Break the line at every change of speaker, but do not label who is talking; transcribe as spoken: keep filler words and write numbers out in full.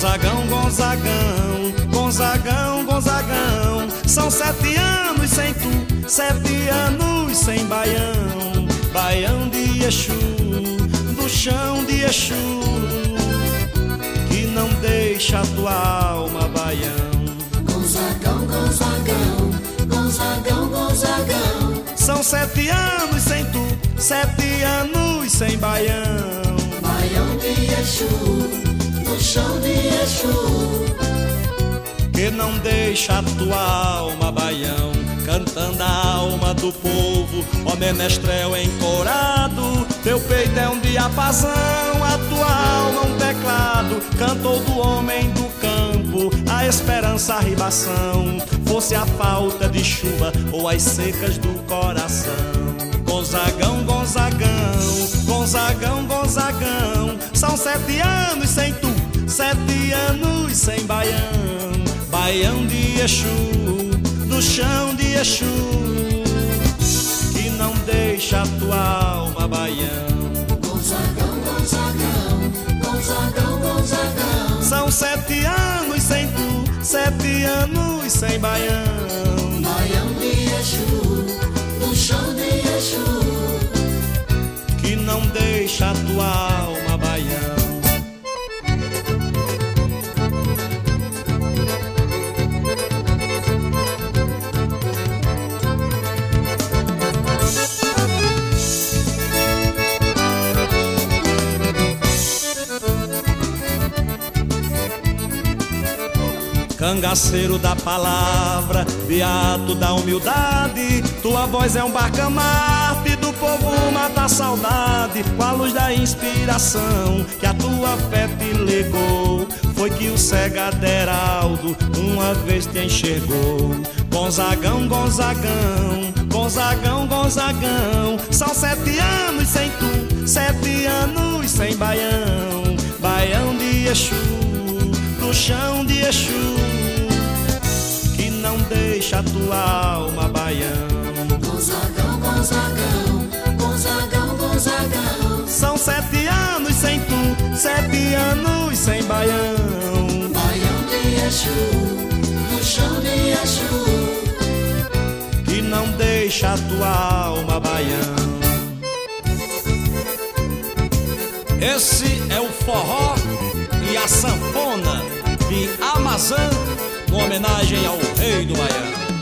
Gonzagão, Gonzagão, Gonzagão, Gonzagão. São sete anos sem tu, sete anos sem baião. Baião de Exu, do chão de Exu, que não deixa a tua alma, baião.
Gonzagão, Gonzagão, Gonzagão, Gonzagão.
São sete anos sem tu, sete anos sem baião.
Baião de Exu, no chão de Exu,
que não deixa a tua alma, baião. Cantando a alma do povo, ó menestrel encorado. Teu peito é um diapasão, a tua alma um teclado. Cantor do homem do campo, a esperança, a ribação. Fosse a falta de chuva ou as secas do coração. Gonzagão, Gonzagão, Gonzagão, Gonzagão. São sete anos sem tu, sete anos sem baião. Baião de Exu, do chão de Exu, que não deixa a tua alma, baião.
Gonzagão, Gonzagão, Gonzagão, Gonzagão.
São sete anos sem tu, sete anos sem baião.
Baião de Exu, no chão de Exu,
que não deixa a tua alma, baião. Cangaceiro da palavra, beato da humildade. Tua voz é um barcamarte, do povo mata a saudade. Com a luz da inspiração que a tua fé te legou, foi que o cego Aderaldo uma vez te enxergou. Gonzagão, Gonzagão, Gonzagão, Gonzagão. São sete anos sem tu, sete anos sem baião. Baião de Exu, do chão de Exu, que não deixa a tua alma, baião.
Gonzagão, Gonzagão, Gonzagão, Gonzagão.
São sete anos sem tu, sete anos sem baião.
Baião de Exu, no chão de Exu,
que não deixa a tua alma, baião. Esse é o forró e a sanfona de Amazã, com homenagem ao rei do Baião.